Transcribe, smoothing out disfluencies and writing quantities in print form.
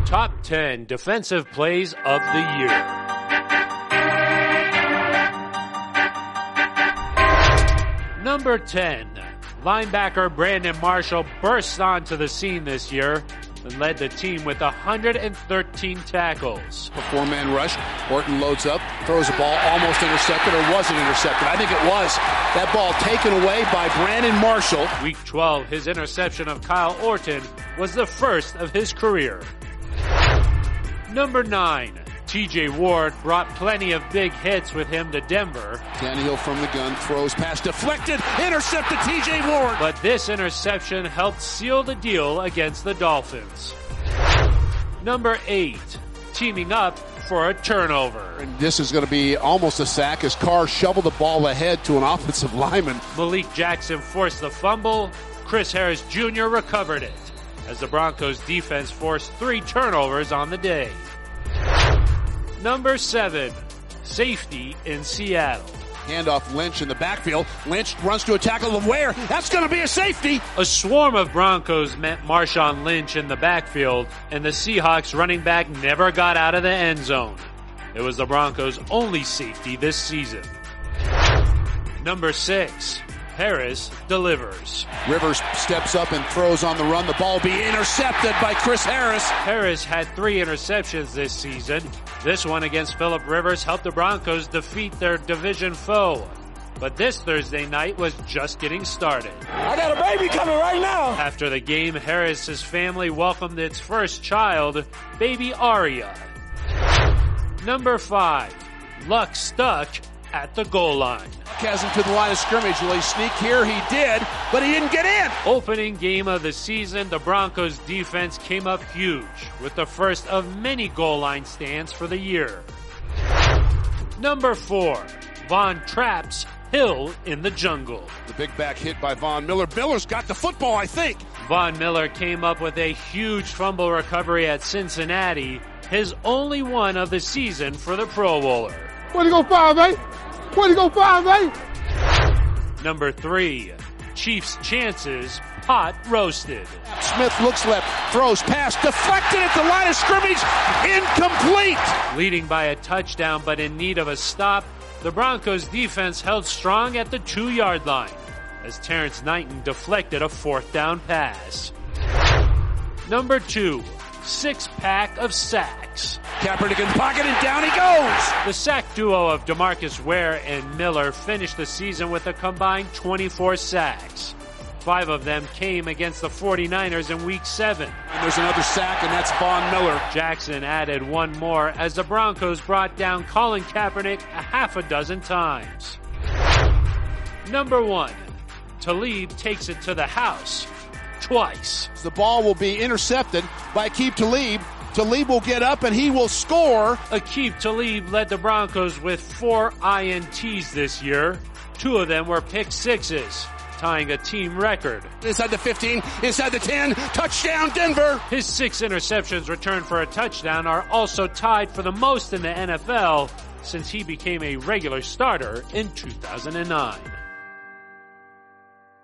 Top 10 defensive plays of the year. Number 10, linebacker Brandon Marshall burst onto the scene this year and led the team with 113 tackles. A four-man rush. Orton loads up, throws the ball, almost intercepted, or wasn't intercepted. I think it was. That ball taken away by Brandon Marshall. Week 12, his interception of Kyle Orton was the first of his career. Number 9, T.J. Ward brought plenty of big hits with him to Denver. Tannehill from the gun, throws pass deflected, intercepted T.J. Ward. But this interception helped seal the deal against the Dolphins. Number 8, teaming up for a turnover. And this is going to be almost a sack as Carr shoveled the ball ahead to an offensive lineman. Malik Jackson forced the fumble. Chris Harris Jr. recovered it as the Broncos defense forced 3 turnovers on the day. Number 7, safety in Seattle. Handoff Lynch in the backfield. Lynch runs to a tackle of Ware. That's going to be a safety. A swarm of Broncos met Marshawn Lynch in the backfield, and the Seahawks running back never got out of the end zone. It was the Broncos' only safety this season. Number 6, Harris delivers. Rivers steps up and throws on the run. The ball will be intercepted by Chris Harris. Harris had 3 interceptions this season. This one against Phillip Rivers helped the Broncos defeat their division foe. But this Thursday night was just getting started. I got a baby coming right now. After the game, Harris's family welcomed its first child, baby Aria. Number 5, Luck stuck at the goal line. Has him to the line of scrimmage. Will he sneak here? He did, but he didn't get in. Opening game of the season, the Broncos defense came up huge with the first of many goal line stands for the year. Number 4, Von traps Hill in the jungle. The big back hit by Von Miller. Miller's got the football, I think. Von Miller came up with a huge fumble recovery at Cincinnati, his only one of the season for the Pro Bowler. Way to go 5-8. Way to go 5-8. Number 3, Chiefs' chances hot roasted. Smith looks left, throws pass, deflected at the line of scrimmage, incomplete. Leading by a touchdown but in need of a stop, the Broncos defense held strong at the 2-yard line as Terrence Knighton deflected a 4th down pass. Number 2, 6-pack of sacks. Kaepernick in pocket and down he goes. The sack duo of DeMarcus Ware and Miller finished the season with a combined 24 sacks. 5 of them came against the 49ers in Week 7. And there's another sack, and that's Von Miller. Jackson added 1 more as the Broncos brought down Colin Kaepernick a half a dozen times. Number 1, Talib takes it to the house twice. The ball will be intercepted by Aqib Talib. Talib will get up and he will score. Aqib Talib led the Broncos with 4 INTs this year. 2 of them were pick sixes, tying a team record. Inside the 15, inside the 10, touchdown Denver. His 6 interceptions returned for a touchdown are also tied for the most in the NFL since he became a regular starter in 2009.